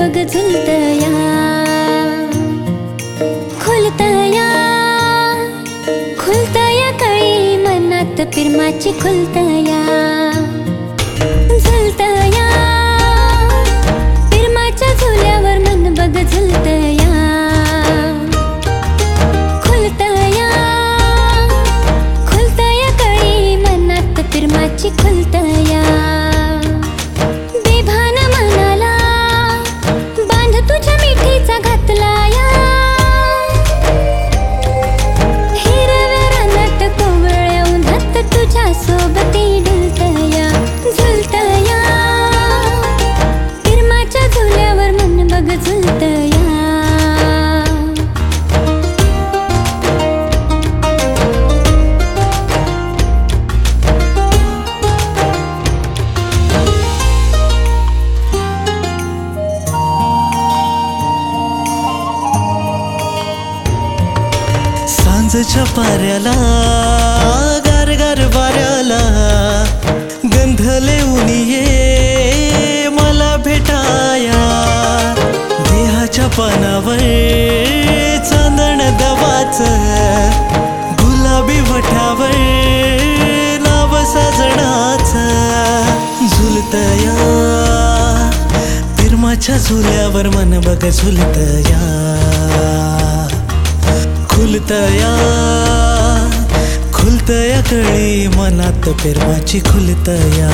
बघ झुलतया खुलतया खुलतया कळी मनात पिरमाची खुलतया झुलतया पिरमाच्या झुल्यावर मन बघ झुलतया खुलतया खुलतया कळी मनात पिरमाची खुलतया बेभान मनाला बांध तुझ्या मिठीचा घातलाया हिरव्या रानात कोवळ्या उन्हात तुझ्या सोबती डुलतया झुलतया पिरमाच्या झुल्यावर मन बघ झुलतया सांजच्या पाऱ्याला गार गार वाऱ्याला गंधले उनिये मला भेटाया देहाच्या पानावर चांदण दवाच गुलाबी वठावर नाव साजणाच झुलतया पिरमाच्या झुल्यावर मन बघ झुलतया खुलतया खुलतया कळी मनात पिरमाची खुलतया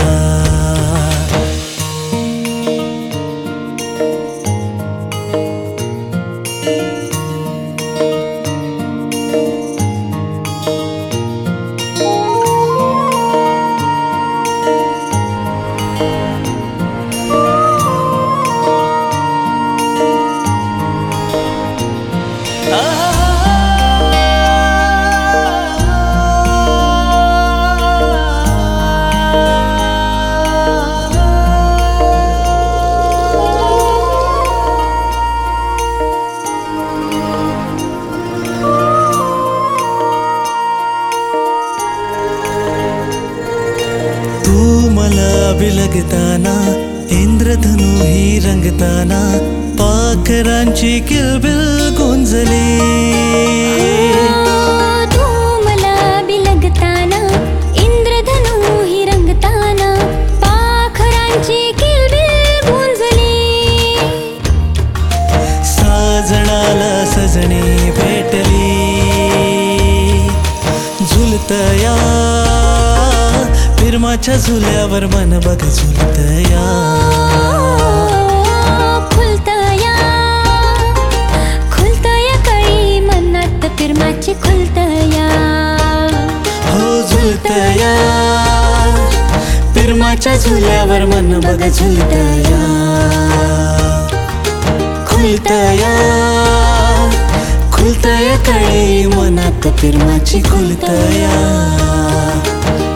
बिलगताना इंद्रधनु ही रंगताना पाखरांची किलबिल गुंजली तू मला बिलगताना इंद्रधनु ही रंगताना पाखरांची किलबिल गुंजली साजणाला सजणी भेटली झुलतया पिरमाच्या झुल्यावर मन बघ झुलतया खुलतया खुलतया कळी मनात पिरमाची खुलतया हो झुलतया पिरमाच्या झुल्यावर मन बघ झुलतया खुलतया खुलतया कळी मनात पिरमाची खुलतया